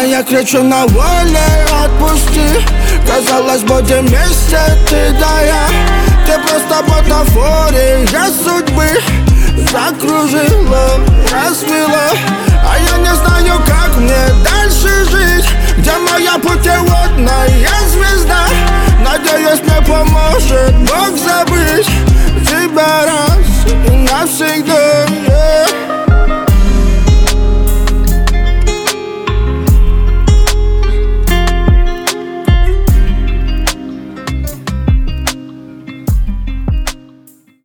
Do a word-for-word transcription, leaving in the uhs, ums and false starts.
я кричу на воле, отпусти. Казалось, будем вместе, ты да я. Ты просто бутафория судьбы закружил.